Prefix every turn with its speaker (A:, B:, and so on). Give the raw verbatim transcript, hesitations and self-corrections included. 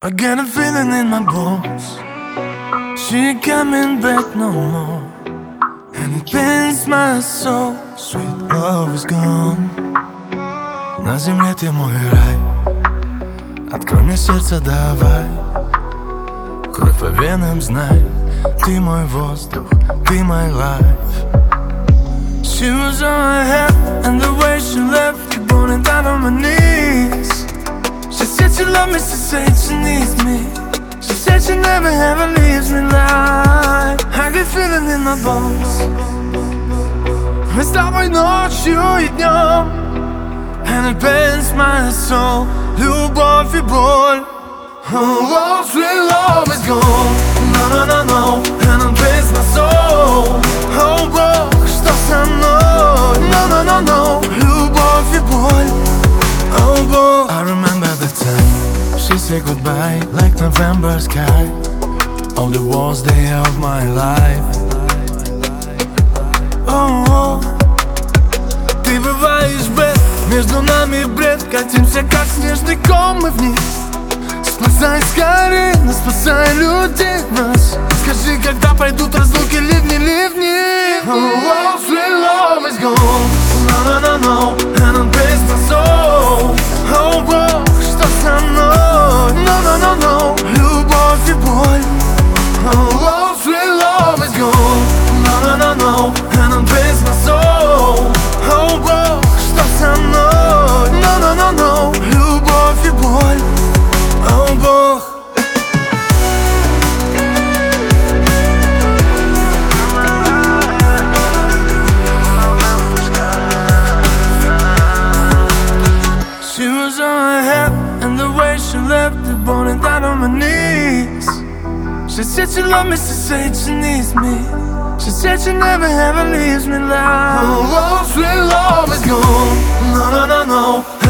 A: I got a feeling in my bones. She ain't coming back no more, and it pains my soul. Sweet love is gone. На земле ты мой рай. Открой мне сердце, давай. Кровь по венам, знай. Ты мой воздух, ты my life. She was on my head, and the way she left, you burning down on my knees. She said she loved me, she said she needs me. She said she never ever leaves me like. I get feeling in my bones. Мы с тобой ночью и днем, and it pains my soul. Любовь и боль. Oh, sweet love is gone. No, no, no, no, and it pains my soul. Oh, Бог, что со мной? No, no, no, no, любовь и боль. Oh, Бог. I remember the time she said goodbye, like November sky. All the worst day of my life. Oh, oh. Ты бываешь бред, между нами бред. Катимся как снежный ком мы вниз. Спасай скорее, но спасай людей нас. Скажи, когда пойдут разлуки, ливни, ливни. Oh, oh, sweet love is gone. No, no, no, no, and it breaks my soul. Oh, Бог, что со мной? No, no, no, no, любовь и боль. Oh, oh, sweet love is gone. No, no, no, no, and it breaks my soul. Oh, Бог, что со мной? No, no, no, no, любовь и боль. Oh, Бог. She was on my head, and the way she left it burning down on my knees. She said she loved me, she said she needs me. She said she never ever leaves me like. Oh, oh, sweet love is gone. No, no, no, no.